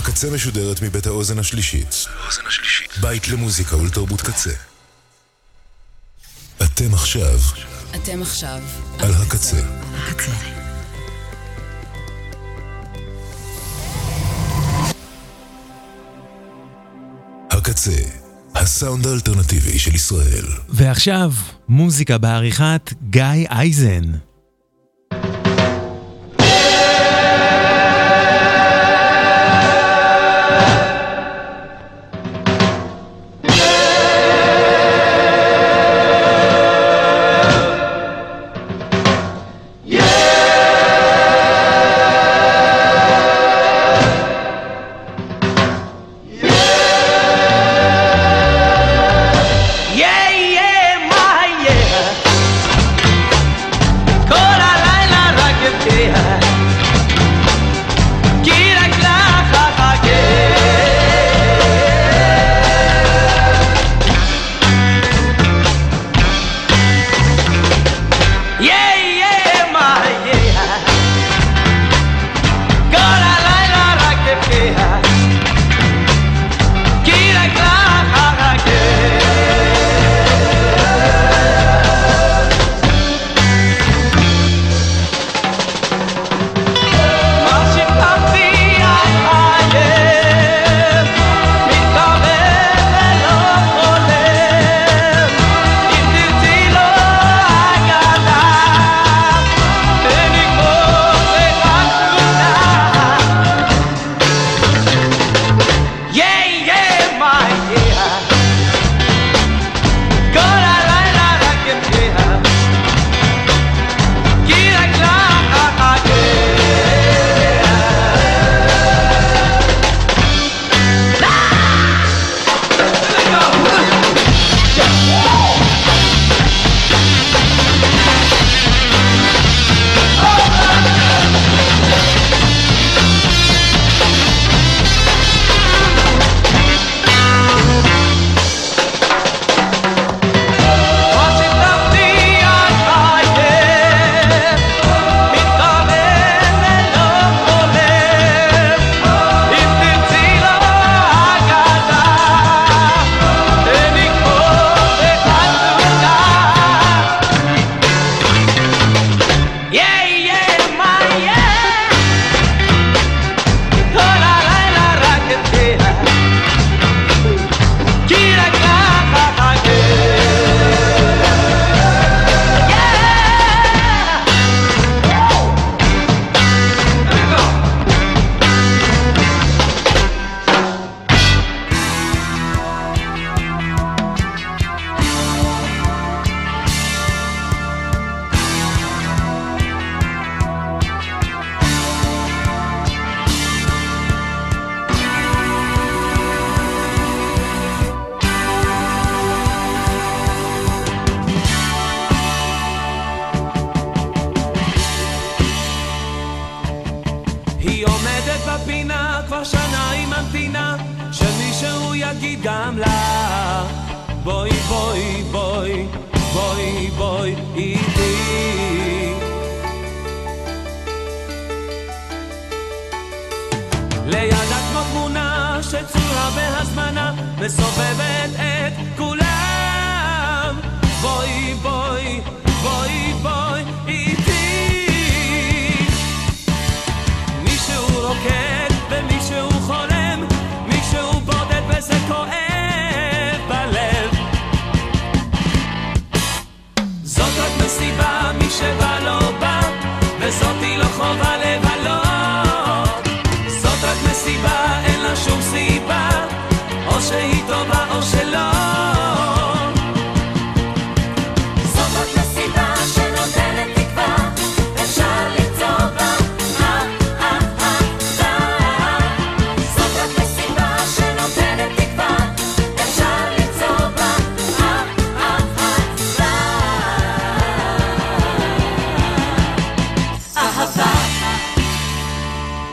הקצה משודרת מבית האוזן השלישית. בית למוזיקה ולתרבות קצה. אתם עכשיו על הקצה. הקצה, הסאונד האלטרנטיבי של ישראל. ועכשיו, מוזיקה בעריכת גיא אייזן.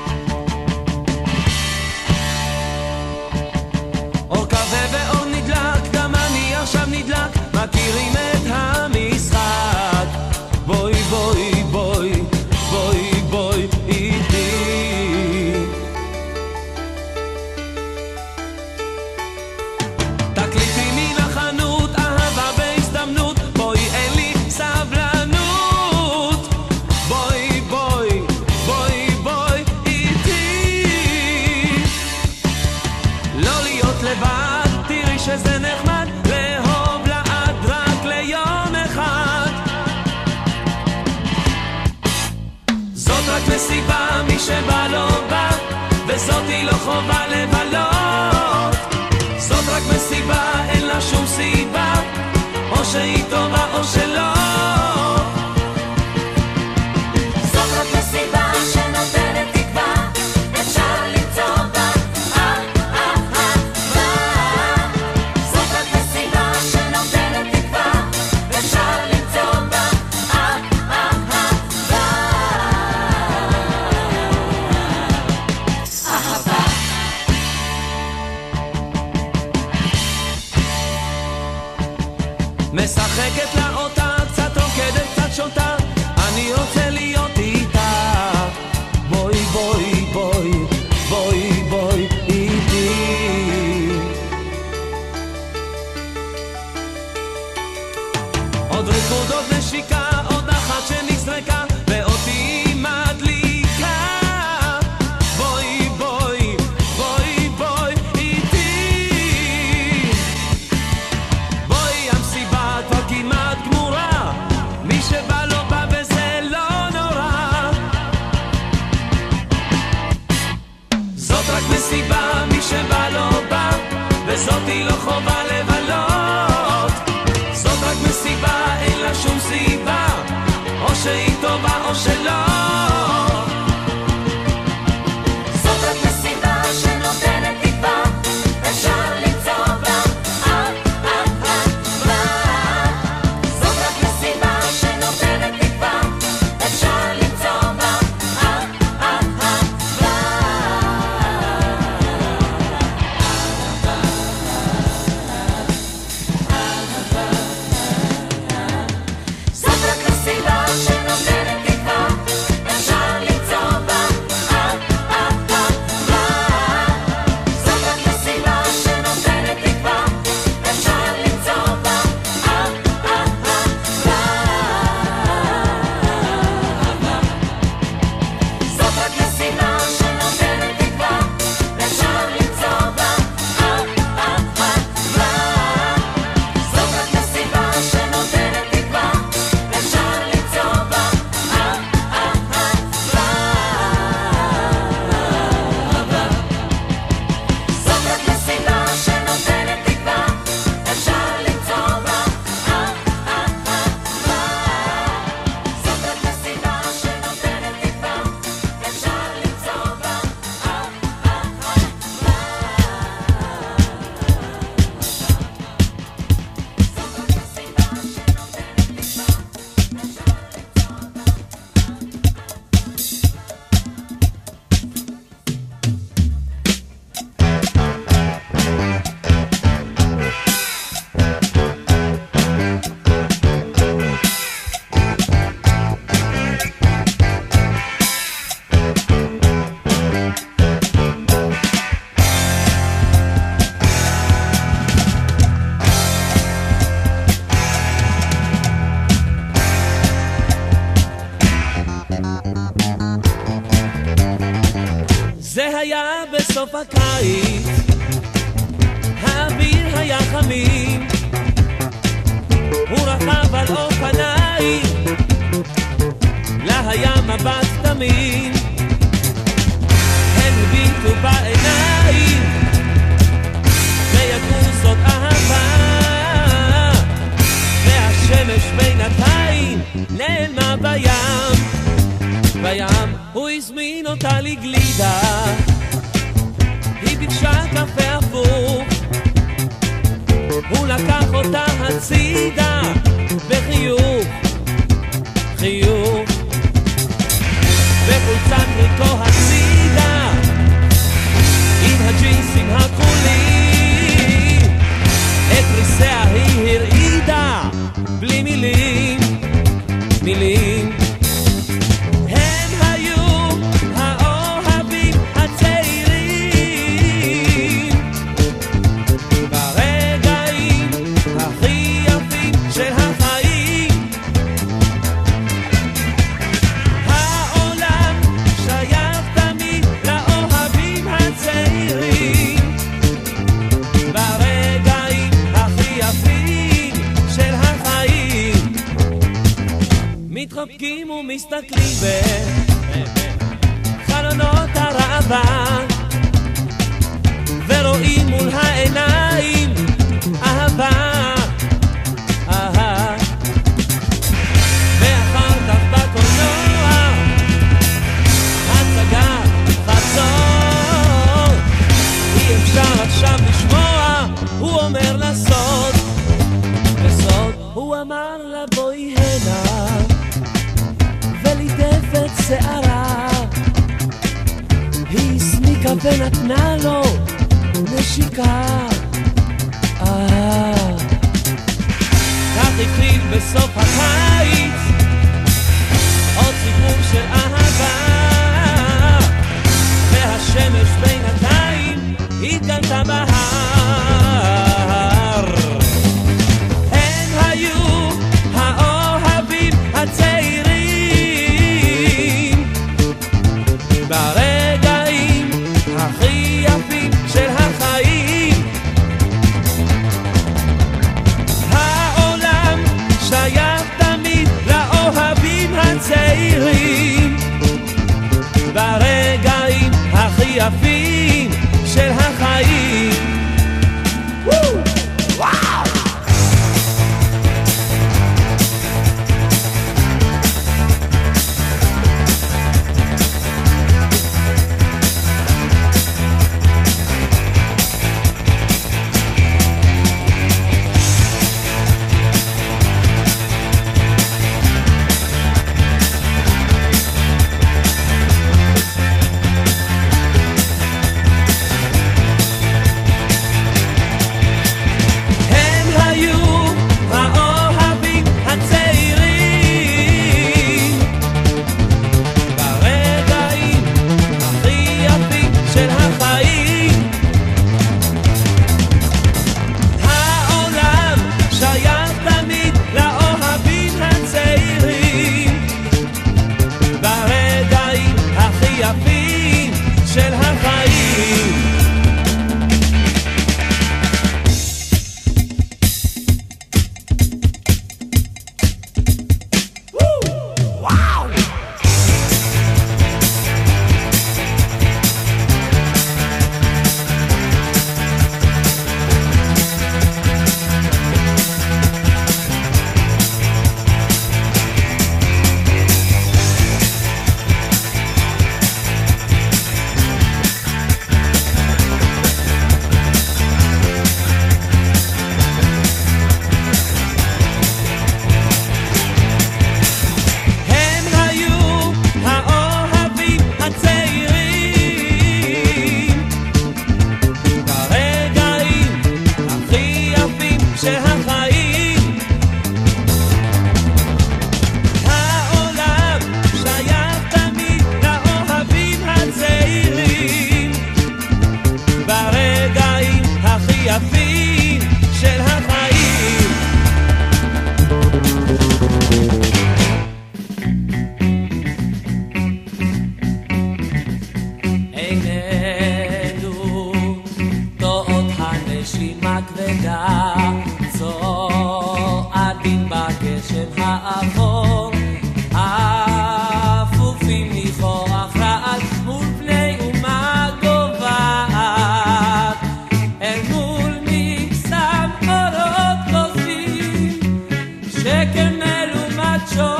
אור כבה ואור נדלק מסיבה, מי שבא לא בא, וזאת היא לא חובה לבלות. זאת רק מסיבה, אין לה שום סיבה, או שהיא טובה או שלא. זאת רק מסיבה שנותנת תקווה, אפשר למצוא בה אהבה. זאת רק מסיבה שנותנת תקווה, אפשר למצוא בה אהבה. אהבה. משחקת לה אותה, קצת רוקדת, קצת שותה, אני רוצה להיות איתה. בואי בואי בואי בואי בואי איתי. עוד ריקוד, עוד נשיקה, עוד אחת שנזרקה ואותי מדליקה. בואי בואי בואי בואי איתי. בואי, המסיבה כבר כמעט גמורה, מי שבא לא בא וזה לא נורא. זאת רק מסיבה, מי שבא לא בא, וזאת היא לא חובה לבלות. זאת רק מסיבה, אין לה שום סיבה, או שהיא טובה או שלא. זאת רק מסיבה שנותנת תקווה, אפשר למצוא בה אהבה. זאת רק מסיבה שנותנת תקווה, אפשר למצוא בה אהבה. זאת רק מסיבה שנותנת תקווה, אפשר למצוא בה אהבה. זאת רק מסיבה שנותנת תקווה, אפשר למצוא בה אהבה. זאת רק מסיבה שנותנת תקווה, אפשר למצוא בה אהבה. זאת רק מסיבה שנותנת תקווה, אפשר למצוא בה זאת רק מסיבה שנותנת תקווה, אפשר למצוא בה זאת רק מסיבה שנותנת תקווה, אפשר למצוא בה זה היה בסוף הקיץ, האוויר היה חמים, הוא רכב על אופניים, לה היה מבט תמים, הם הביטו בעיניים, וידעו זאת אהבה, והשמש בינתיים נעלמה בים. בים הוא הזמין אותה לגלידה, היא ביקשה קפה הפוך, הוא לקח אותה הצידה בחיוך, חיוך, בחולצת ריקו הצידה, עם הג'ינסים הכחולים, את ריסיה היא הרעידה, בלי מילים, מילים. מתחבקים ומסתכלים אהבה, ורואים מול העיניים אהבה, ואחר כך בקולנוע הצגה חצות, אי אפשר עכשיו לשמוע, הוא אומר לסוד, בסוד הוא אמר לה בואי הנה וליטף את שערה, היא הסמיקה ונתנה לו נשיקה, כך התחיל בסוף הקיץ עוד סיפור של אהבה, והשמש בינתיים התגלתה בהר. הם היו האוהבים הצעירים ברגעים הכי יפים של החיים, העולם שייך תמיד לאוהבים הצעירים ברגעים הכי יפים של החיים. וואו!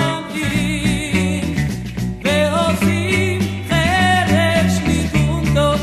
ועושים חרש מגונדו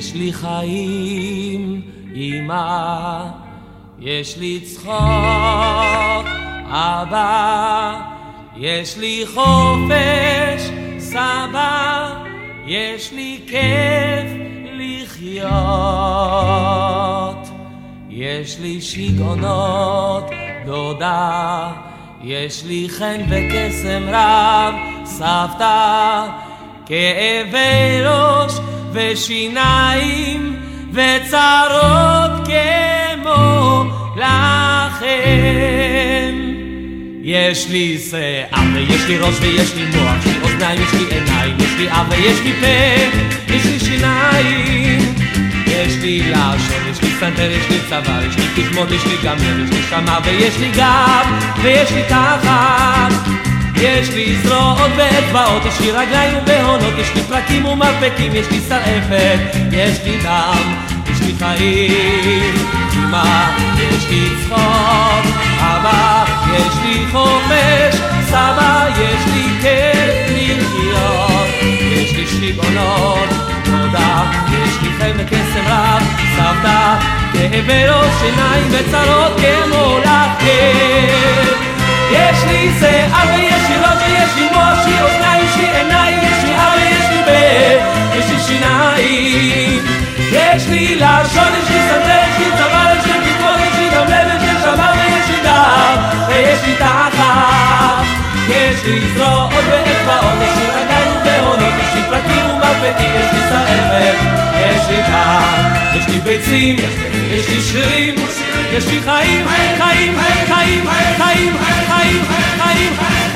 יש לי חיים, אמא, יש לי צחוק, אבא, יש לי חופש, סבא, יש לי כיף לחיות. יש לי שיגעונות, דודה, יש לי חן וקסם רב, סבתא, כאבי ראש ושיניים וצרות כמו לכם. יש לי שיער ויש לי ראש ויש לי מוח, יש לי אוזניים, יש לי עיניים, יש לי אף ויש לי פה, יש לי שיניים, יש לי לשון, יש לי סנטר, יש לי צוואר, יש לי תשמות, יש לי גם לב, יש לי שמה ויש לי גב ויש לי תחת, יש לי זרועות ואצבעות, יש לי רגליים ובהונות, יש לי פרקים ומרפקים, יש לי שרעפת, יש לי דם, יש לי חיים, אמא, יש לי צחוק, אבא, יש לי חופש, סבא, יש לי כיף לחיות, יש לי שיגעונות, תודה, יש לי חן וקסם רב, סבתא, כאבי ראש, שיניים וצרות כמו לכם. יש לי שיער ויש לי ראש ויש לי מוח, יש לי אוזניים, יש לי עיניים, יש לי אף ויש לי פה, יש לי שיניים, יש לי לשון, יש לי סנטר, יש לי צוואר, יש לי תקוות, יש לי גם לב, יש לי שמה ויש לי גב ויש לי תחת, יש לי זרועות ואצבעות, יש לי רגליים ובהונות, יש לי פרקים ומרפקים, יש לי שרעפת, יש לי דם, יש לי ביצים, יש לי שרירים, יש לי חיים, חיים, חיים, חיים, חיים, חיים,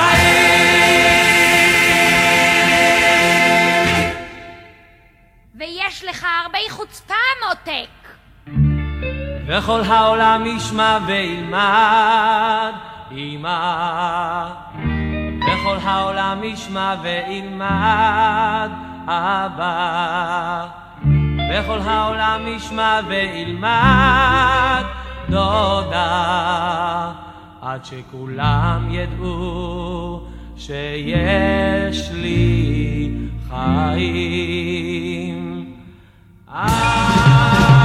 חיים. ויש לך הרבה חוצפה, מותק. וכל העולם ישמע וילמד, אמא. וכל העולם ישמע וילמד, אבא. וכל העולם ישמע וילמד, דודה, עד שכולם ידעו שיש לי חיים. אמן.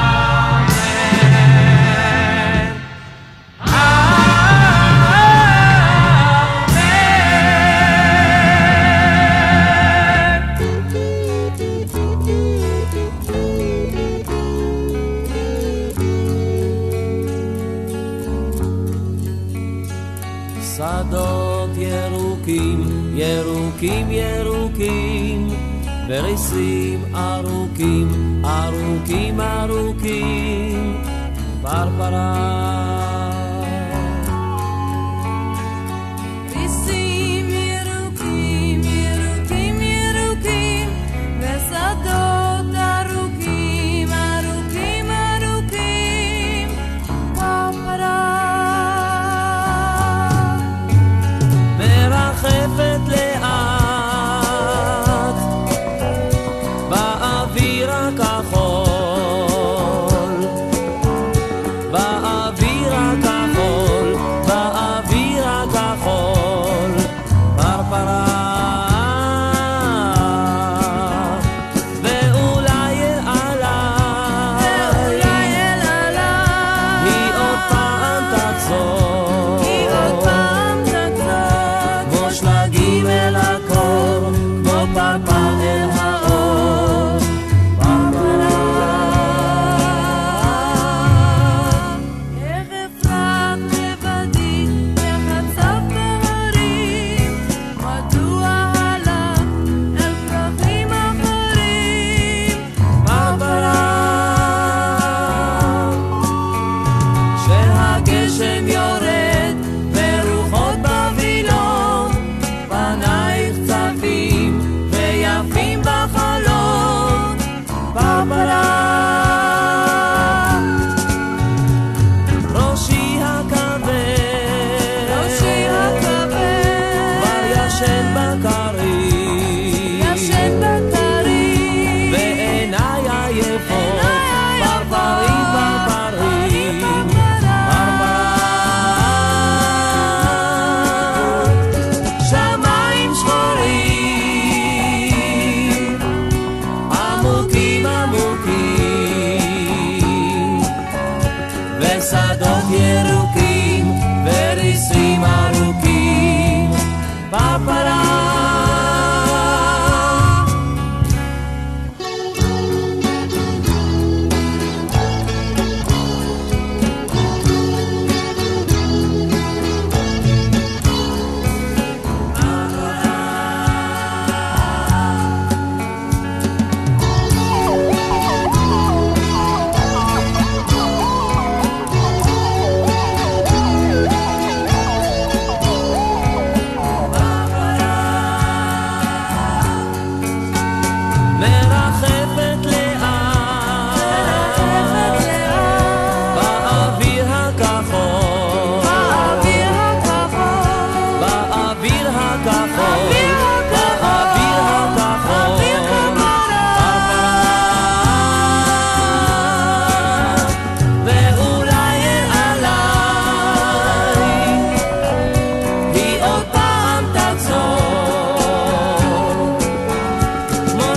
שדות ירוקים, ירוקים, ירוקים, וריסים ארוכים, ארוכים, ארוכים, פרפרה. ריסים ירוקים, ירוקים, ירוקים, ושדות ארוכים, ארוכים, ארוכים, פרפרה. מרחפת לאט באוויר הכחול, באוויר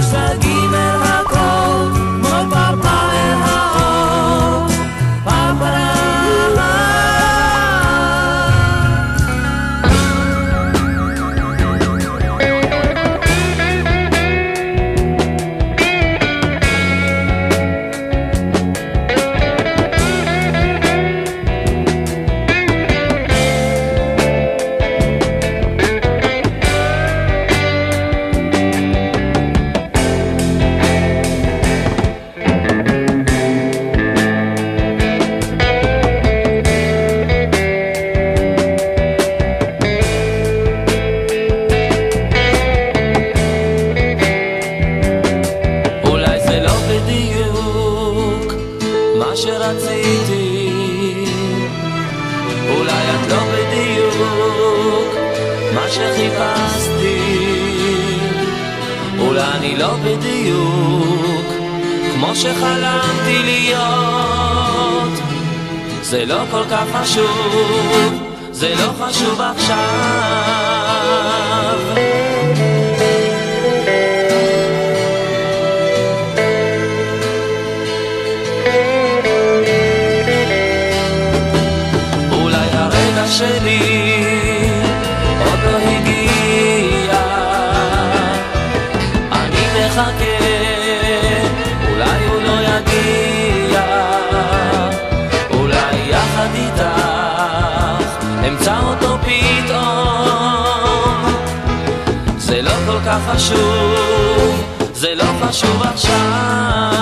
מושגים אל הכל, כמו פרפר אל האור, פרפרה. שחלמתי להיות, זה לא כל כך חשוב, זה לא חשוב עכשיו. אולי הרגע שלי עוד לא הגיע, אני מחכה, אולי הוא לא יגיע, אולי יחד איתך אמצא אותו פתאום. זה לא כל כך חשוב, זה לא חשוב עכשיו.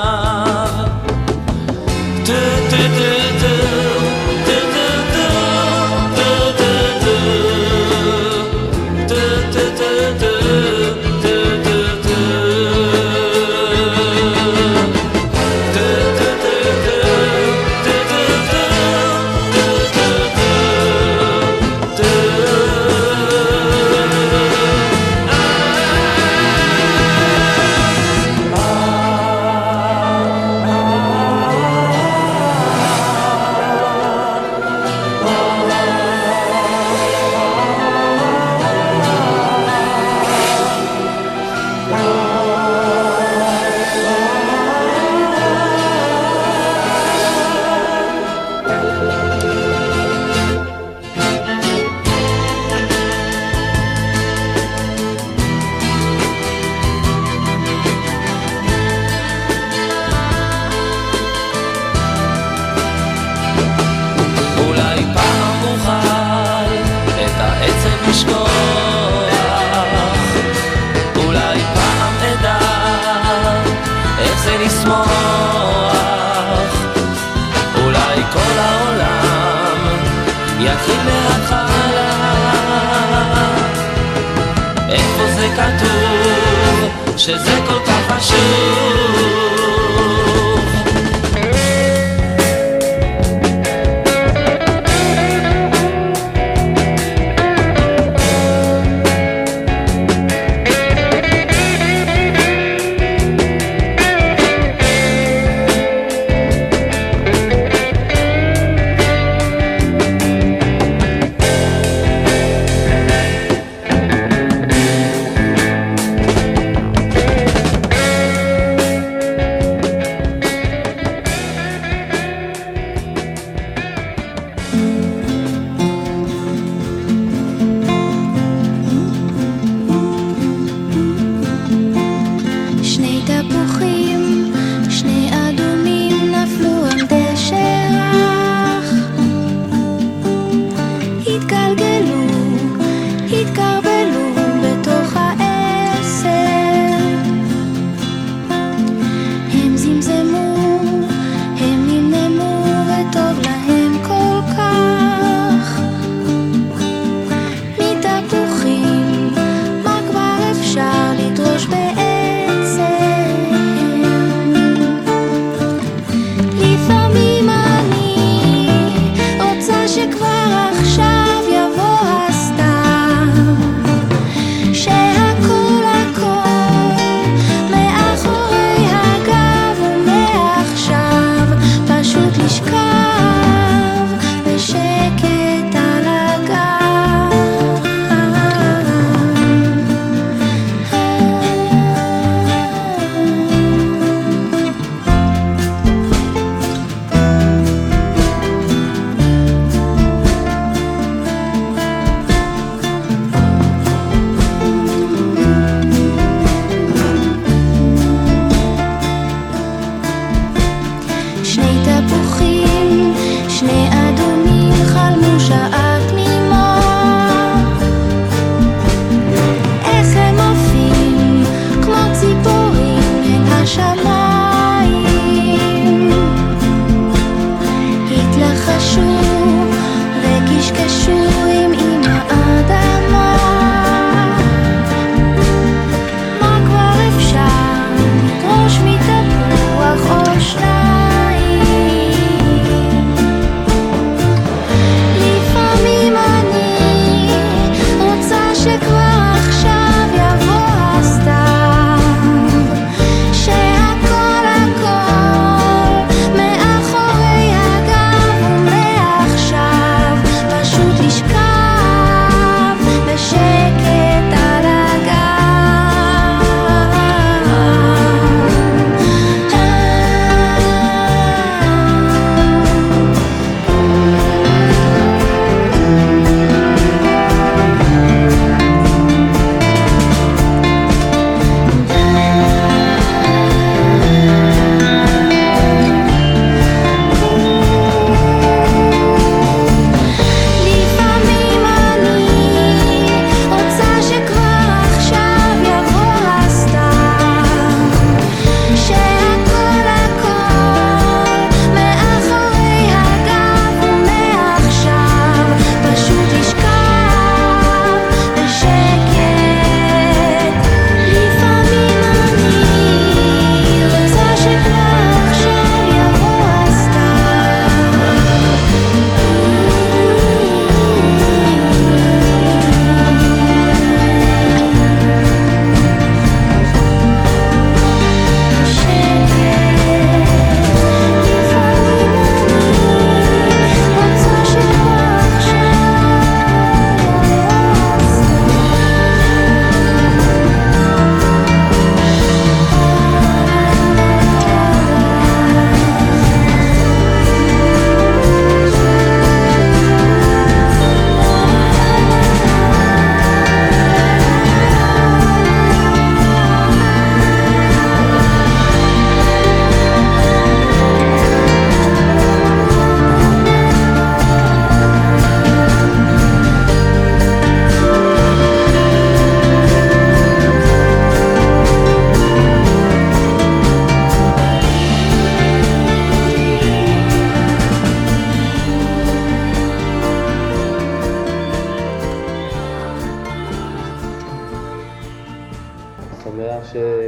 שזה כל כך חשוב.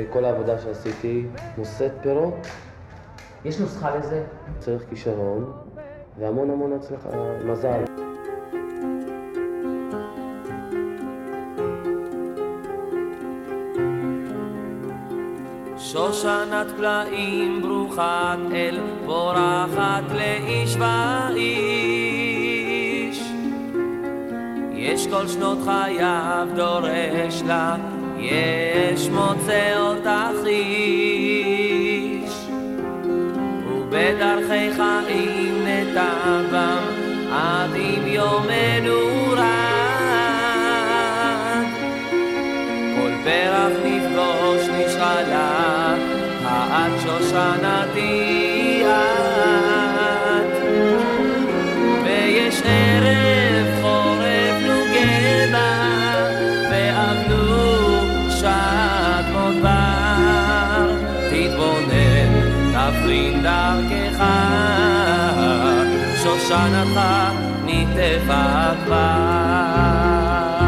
כל העבודה שעשיתי נושאת פירות. יש נוסחה לזה? צריך כישרון והמון המון הצלחה, מזל. שושנת פלאים ברוכת אל בורחת לאיש ואיש, יש כל שנות חייו דורש לה, יש מוצא אותך איש, ובדרכי חיים נטבם עד עם יומנו רד, כל פרח נפגוש נשאלה, את שושנתי את, ויש ערב חורף נוגבה, ואבלו שעת מודבר, תתבונן, תבחין דרכך, שושנתך נטפה כבר.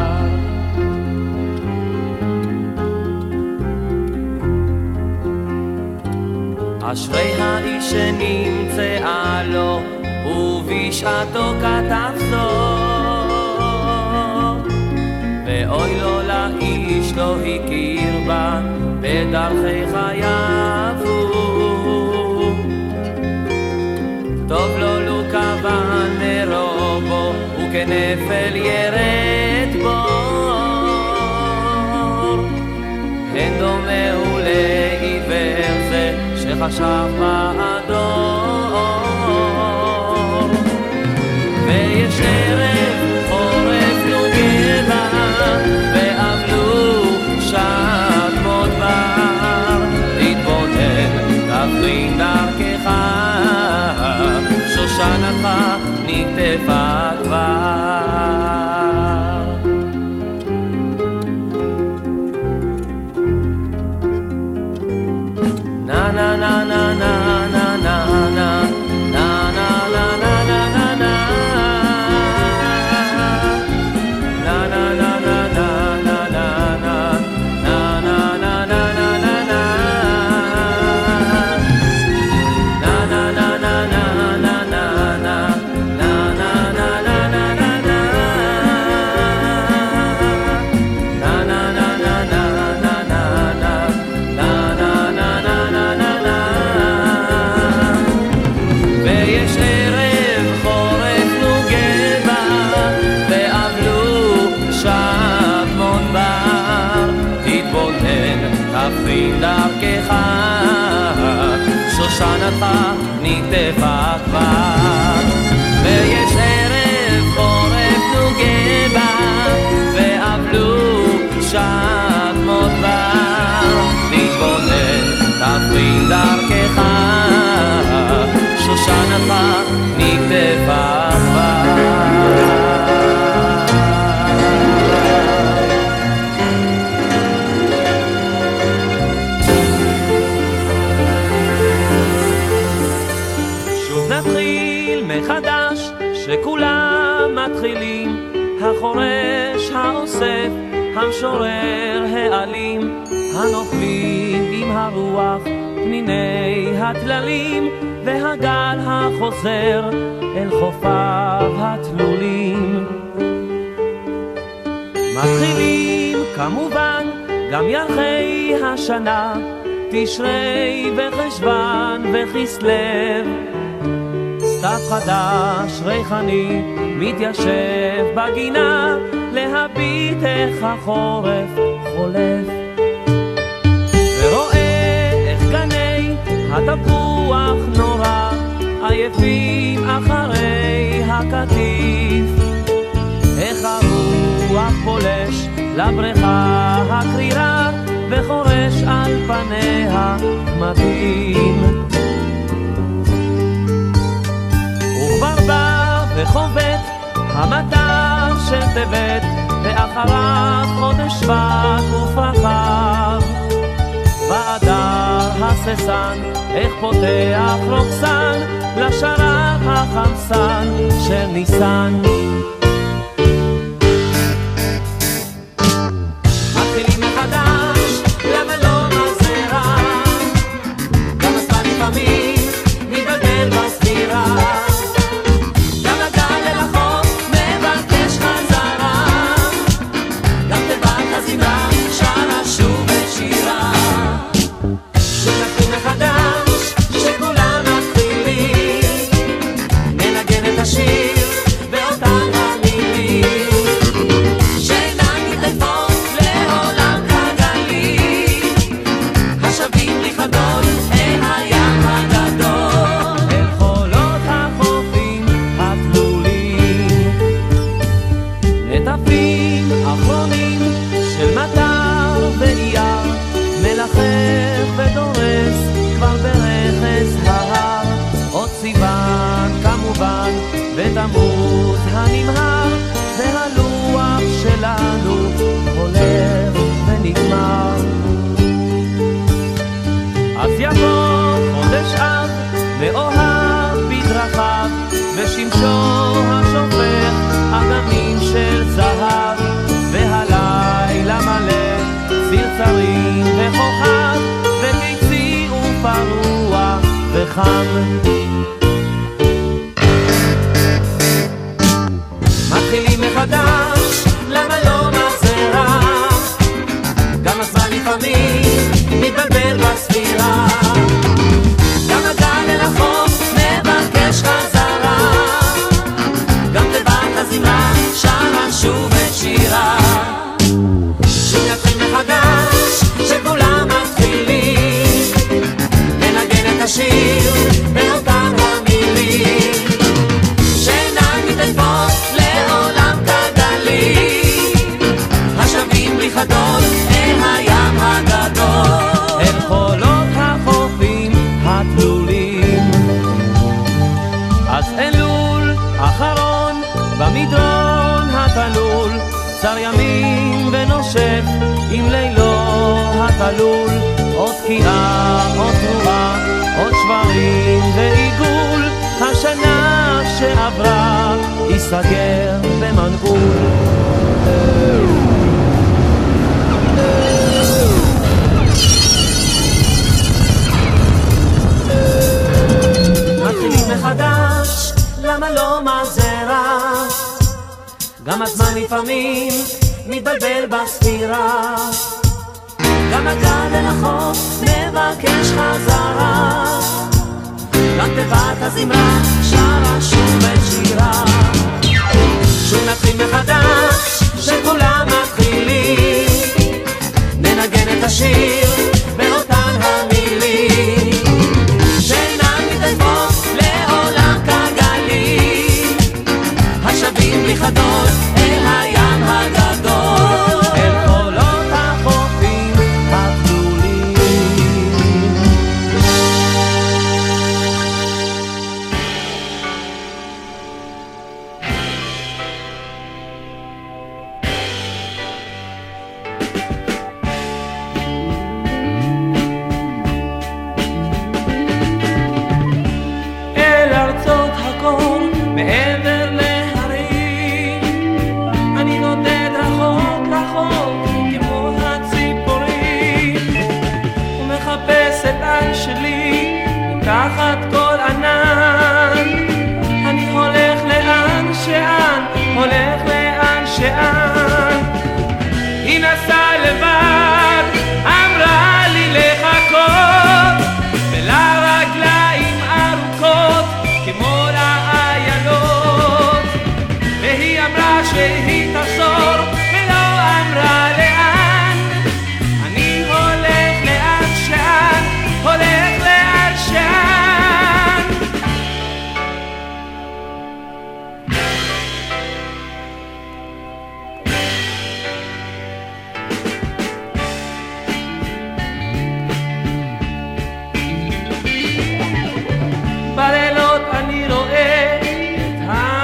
אשרי האיש שנמצאה לו ובשעתו כתב זאת, ואוי לו לאיש לא הכיר בה בדרכי חייו, טוב לו לו כוון לרובו וכנפל ירד בור, הן דומה הוא לעיוור זה שחשב באדור, ויש ערב חורף נוגבה, ואבלו שעת מודבר, תתבונן תבחין דרכך, שושנתך נטפה כבר. na na na na na na na na na na na na na na na דרכך, שושנתך נטפה כבר, ויש ערב חורף נוגבה, ואבלו שעת מודבר, תתבונן תבחין דרכך, שושנתך נטפה כבר. מחדש שכולם מתחילים, החורש, האוסף, המשורר, העלים, הנופלים עם הרוח, פניני הטללים, והגל החוזר אל חופיו התלולים. מתחילים כמובן גם ירחי השנה, תשרי וחשבן וכסלו, סתיו חדש ריחני מתיישב בגינה, להביט איך החורף חולף, ורואה איך גני התפוח נורא עייפים אחרי הקטיף, איך הרוח פולש לבריכה הקרירה וחורש על פניה מדהים, וכבר בא וחובט המטר של טבת, ואחריו חודש שבט ופחר, באדר הססן איך פותח רוקסן לשרב החמסן של ניסן. מתחילים מחדש, למה לא נעשה חלול, עוד תקיעה, עוד תרועה, עוד שברים ועיגול. השנה שעברה ייסגר במנעול. מתחילים מחדש, למה לא מזרע? גם הזמן לפעמים מתבלבל בספירה, גם הגל אל החוף מבקש חזרה, גם תיבת הזמרה שרה שוב ושירה. שוב נתחיל מחדש, שכולם מתחילים, ננגן את השיר באותן המילים, שאינן מתעזבות לעולם כגלים, השבים בלי חדות אל הים הגדול, אל חולות החופים הגדולים. אל ארצות הקור מעבר להרים, אני נודד רחוק רחוק כמו הציפורים, ומחפש את עין שלי מתחת כל ענן. אני הולך לאן שאן, הולך לאן שאן. היא נסעה לבד, אמרה לי לחכות, ולרגליים ארוכות כמו לאיילות, והיא אמרה שהיא תחזור ולא אמרה לאן. אני הולך לאן שאן, הולך לאן שאן. בלילות אני רואה את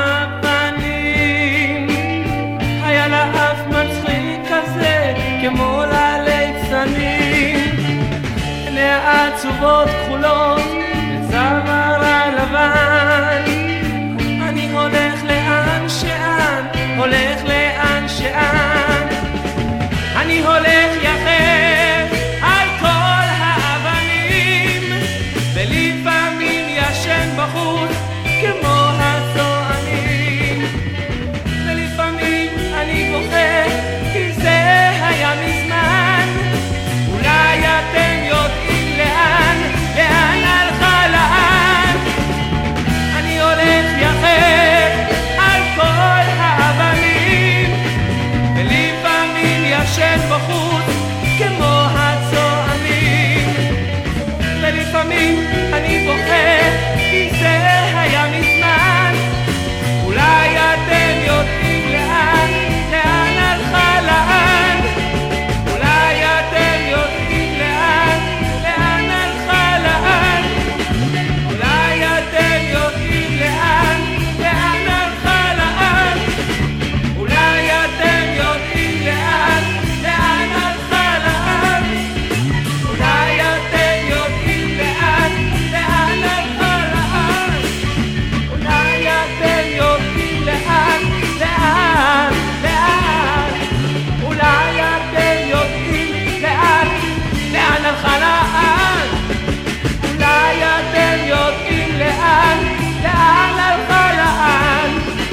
הפנים, היה לה אף מצחיק כזה כמו לליצנים, עיניה עצובות כחולות וצווארה לבן. אני הולך לאן שאן, הולך לאן שאן. אני הולך יחף על כל האבנים, ולפעמים ישן בחוץ כמו הצוענים, ולפעמים אני בוכה כי זה היה מזמן. אולי אתם יודעים לאן, לאן הלכה לאן. אני הולך יחף על כל האבנים, ולפעמים ישן בחוץ כמו הצוענים, ולפעמים אני בוכה כי זה היה מזמן. אולי אתם יודעים לאן, לאן הלכה לאן. אולי אתם יודעים לאן, לאן הלכה לאן. אולי אתם יודעים לאן, לאן הלכה לאן. אולי אתם יודעים לאן, לאן הלכה לאן. אולי אתם יודעים לאן, לאן הלכה לאן. אולי אתם יודעים לאן, לאן, לאן. אולי אתם יודעים לאן, לאן הלכה לאן. אולי אתם יודעים לאן, לאן הלכה לאן.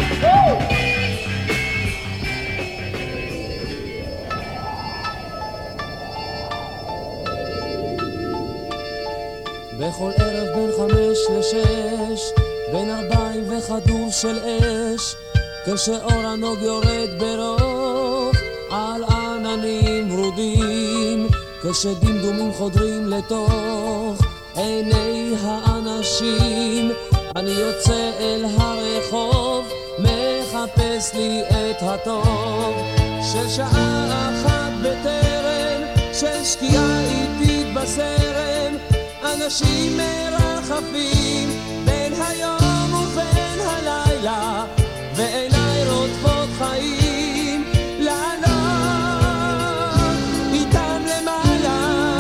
בכל ערב בין 5 ל-6, בין 40 וכדור של אש, כשאור הנוג יורד ברוך על עננים ורודים, כשדמדומים חודרים לתוך עיני האנשים, אני יוצא אל הרחוב, מחפש לי את הטוב של שעה אחת בטרם, של שקיעה איטית בסרם. אנשים מרחפים בין היום ובין הלילה, ועיניי רודפות חיים לעלות איתם למעלה.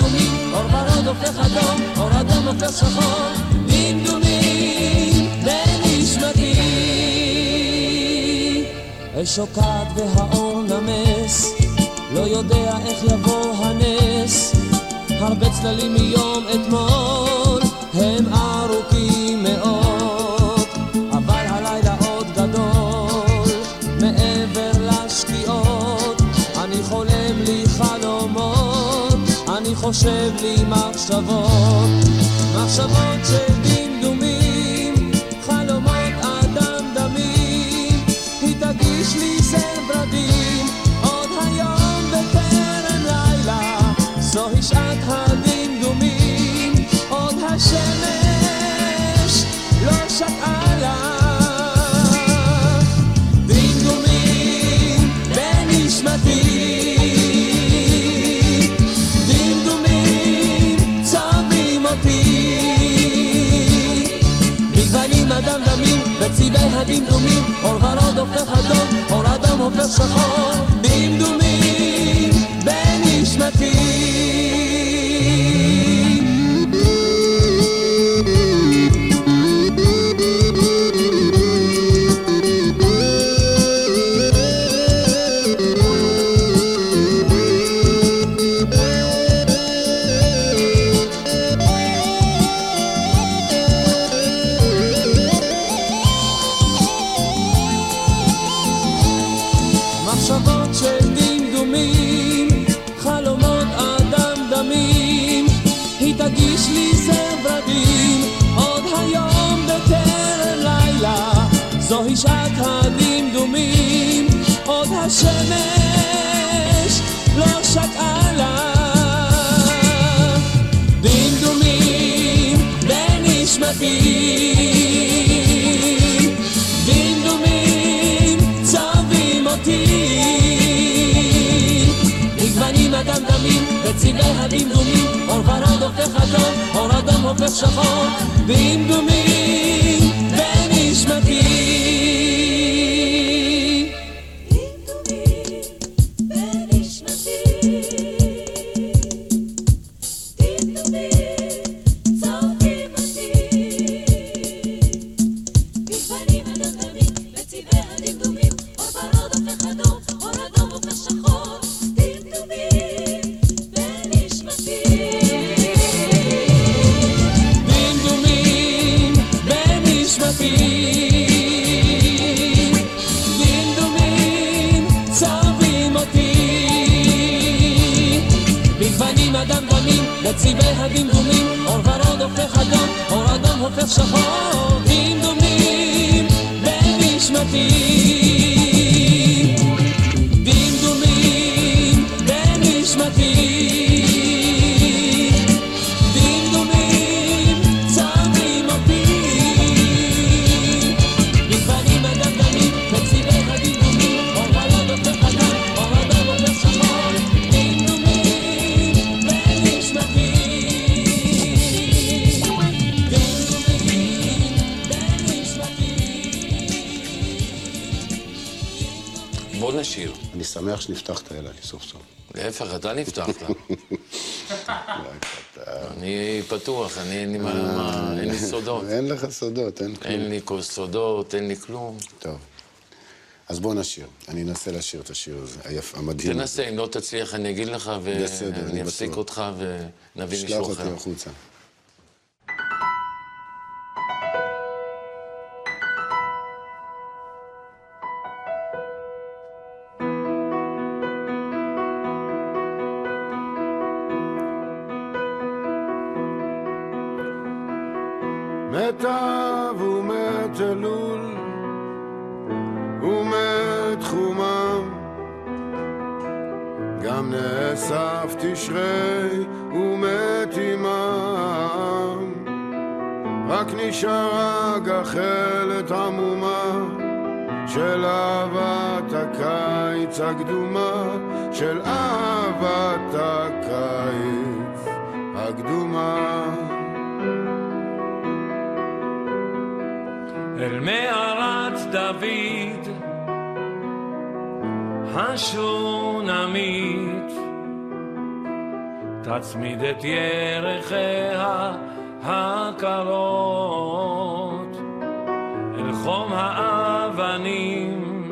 דמדומים, אור ורוד הופך אדום, אור אדום הופך שחור, דמדומים בנשמתי. שוקעת והאור נמס, לא יודע איך יבוא הנס, הרבה צללים מיום אתמול הם ארוכים מאוד, אבל הלילה עוד גדול מעבר לשקיעות, אני חולם לי חלומות, אני חושב לי מחשבות, מחשבות של דמדומים, חלומות אדם דמים, היא תגיש לי זר ברדים עוד היום בטרם לילה, זוהי שעת הדמדומים, עוד השמש לא שקעה, דמדומים בנשמתי, דמדומים צובעים אותי, בגוונים הדמדמים בצבעי הדמדומים, אור ורוד הופך אדום, אור אדום הופך שחור, דמדומים בנשמתי. תגיש לי זר ברדים עוד היום בטרם לילה, זוהי שעת הדמדומים, עוד השמש לא שקעה לה, דמדומים בנשמתי, דמדומים צובעים אותי, מגוונים הדמדמים בצבעי הדמדומים, אור ורוד הופך אדום, אור אדום הופך שחור, דמדומים בנשמתי. בצבעי הדמדומים, אור ורוד הופך אדום, אור אדום הופך שחור, דמדומים בנשמתי, דמדומים בנשמתי, דמדומים צובעים אותי, מגוונים הדמדמים בצבעי הדמדומים, אור ורוד הופך אדום, אור אדום הופך שחור, בוא נשיר. אני שמח שנפתחת אליי סוף סוף. להפך, אתה נפתחת. אני פתוח, אין לי סודות. אין לך סודות, אין כלום. אין לי כל סודות, אין לי כלום. טוב. אז בוא נשיר. אני אנסה לשיר את השיר הזה, המדהים. תנסה, אם לא תצליח אני אגיד לך ואני אפסיק אותך ונביא מישהו אחר. שלח אותי החוצה. מטב ומת אלול ומת חומם, גם נאסף תשרי ומת עמם, רק נשארה גחלת עמומה של אהבת הקיץ הקדומה, של אהבת הקיץ הקדומה. אל מערת דוד השונמית תצמיד את ירחיה הקרות אל חום האבנים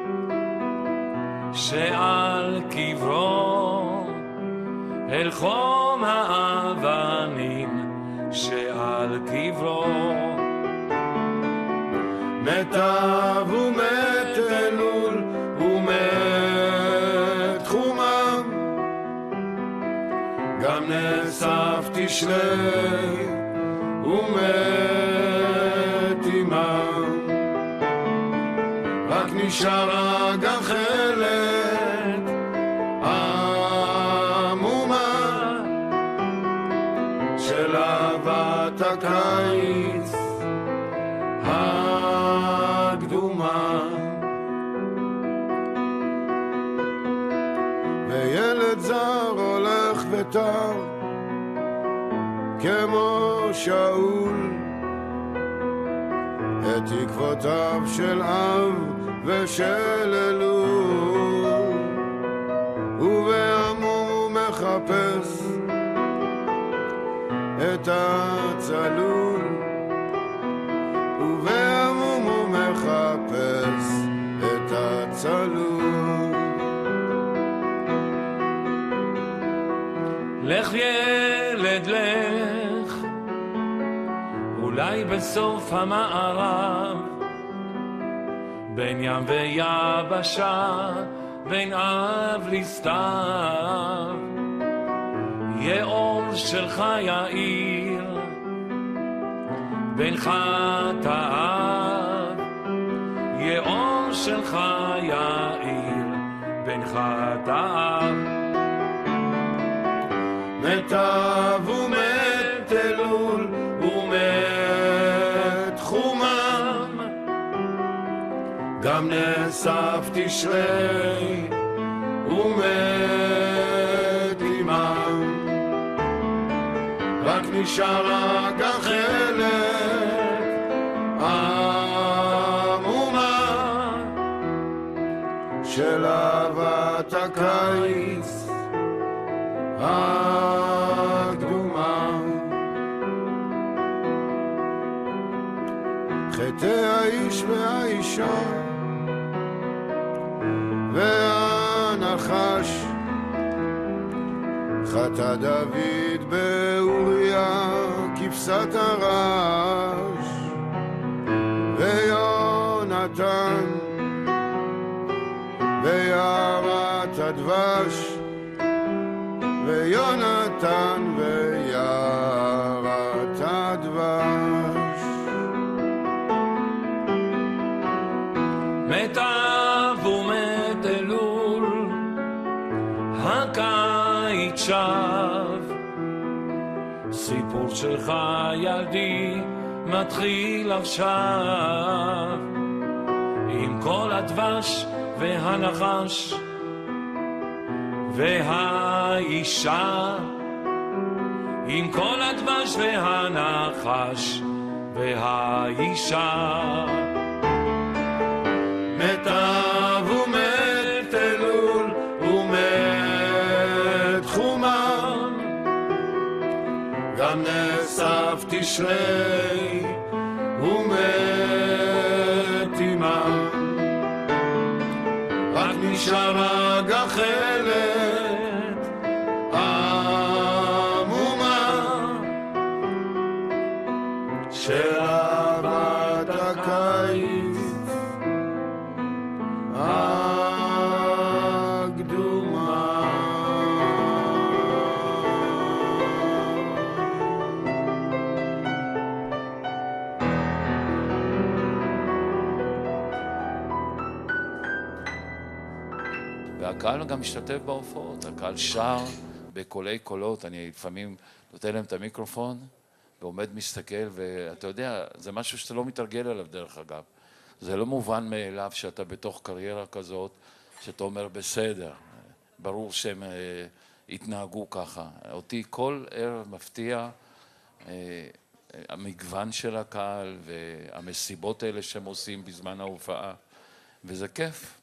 שעל קברו, אל חום האבנים שעל קברו. מתה ומת אלול ומת חומם, גם נאסף תשרי ומת עמם, רק נשארה גחלת עמומה של אהבת הקיץ הקדומה. וילד זר הולך ותר כמו שאול את תקוותיו של אב ושל אלול, ובעמו מחפש את הצלול, ובעמו מחפש את הצלול. לך ילד לך, אולי בסוף המערב, בין ים ויבשה, בין אב לסתיו, יהיה אור שלך יאיר בין חטאיו, יהיה אור שלך יאיר בין חטאיו. מתה ומת אלול ומת חומם, גם נאסף תשרי ומת עמם, רק נשארה גחלת עמומה של אהבת הקיץ הקדומה. חטא האיש והאישה והנחש, חטא דוד באוריה כבשת הרש, ויונתן ביערת הדבש, ויונתן ביערת הדבש. מתה ומת אלול, הקיץ שב, סיפור שלך ילדי מתחיל עכשיו, עם כל הדבש והנחש והאישה, עם כל הדבש והנחש והאישה. מתה ומת אלול ומת חומם, גם נאסף תשרי ומת עמם, רק נשארה גחלת עמומה של אהבת הקיץ הקדומה. והקהל גם משתתף בהופעות, הקהל שר בקולי קולות, אני לפעמים נותן להם את המיקרופון ועומד מסתכל, ואתה יודע, זה משהו שאתה לא מתרגל עליו דרך אגב. זה לא מובן מאליו שאתה בתוך קריירה כזאת, שאתה אומר בסדר, ברור שהם התנהגו ככה. אותי כל ערב מפתיע המגוון של הקהל והמסיבות האלה שהם עושים בזמן ההופעה, וזה כיף.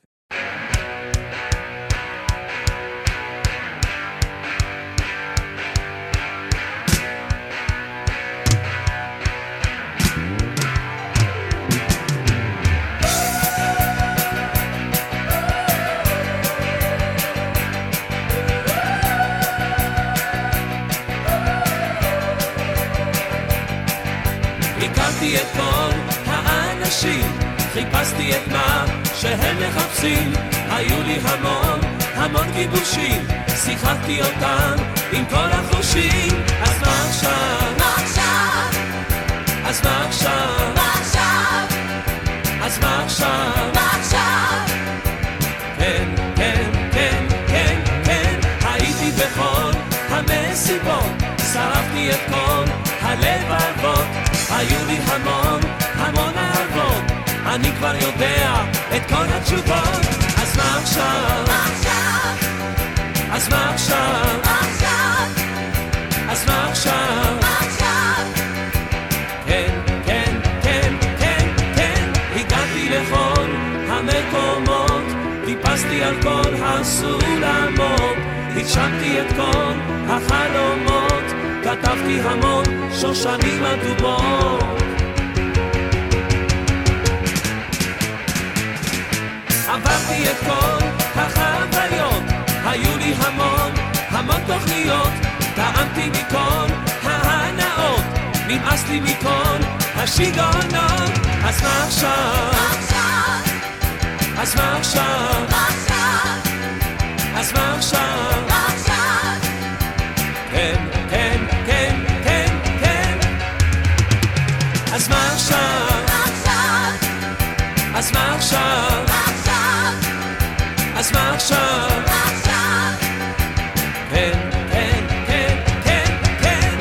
הכרתי את כל האנשים, חיפשתי את מה שהם מחפשים, היו לי המון המון גיבושים, שיחקתי אותם עם כל החושים. אז מה עכשיו? מה עכשיו? אז מה עכשיו? מה עכשיו? אז מה עכשיו? מה עכשיו? כן, כן, כן, כן, כן, הייתי בכל המסיבות, שרפתי את כל הלבבות, היו לי המון המון אהבות, אני כבר יודע את כל התשובות. אז מה עכשיו? מה עכשיו? אז מה עכשיו? מה עכשיו? אז מה עכשיו? מה עכשיו? כן, כן, כן, כן, כן, הגעתי לכל המקומות, טיפסתי על כל הסולמות, הגשמתי את כל החלומות, כתבתי המון שושנים אדומות. עברתי את כל החוויות, היו לי המון המון תוכניות, טעמתי מכל ההנאות, נמאס לי מכל השיגעונות. אז מה עכשיו? מה עכשיו? אז מה עכשיו? מה עכשיו? אז מה עכשיו? מה עכשיו? כן, כן, כן, כן, כן, אז מה עכשיו? מה עכשיו? אז מה עכשיו? מה עכשיו? אז מה עכשיו? מה עכשיו? כן, כן, כן, כן, כן,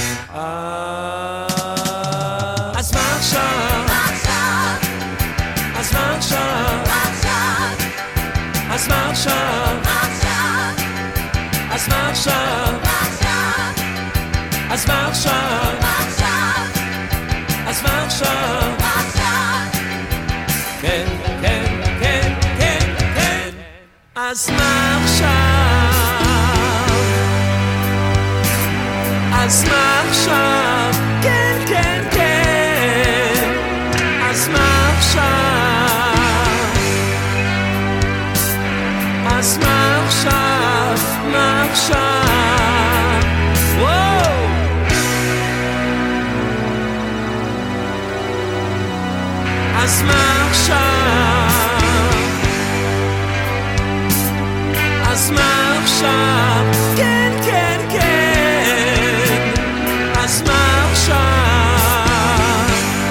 אז מה עכשיו? מה עכשיו? אז מה עכשיו? מה עכשיו? אז מה עכשיו? מה עכשיו? אז מה עכשיו? מה עכשיו? אז מה עכשיו? מה עכשיו? אז מה עכשיו? מה עכשיו? כן, כן, כן, כן, כן, אז מה עכשיו? אז מה עכשיו? כן, כן, כן, אז מה עכשיו? אז מה עכשיו? מה עכשיו? וואו! אז מה עכשיו? אז מה עכשיו? כן, כן, כן, אז מה עכשיו?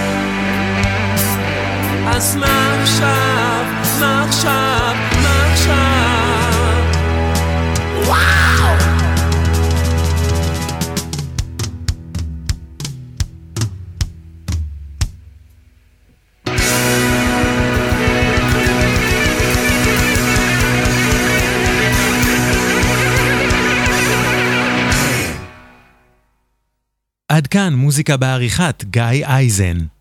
אז מה עכשיו? מה עכשיו? מה עכשיו? וואו! עד כאן מוזיקה בעריכת גיא אייזן.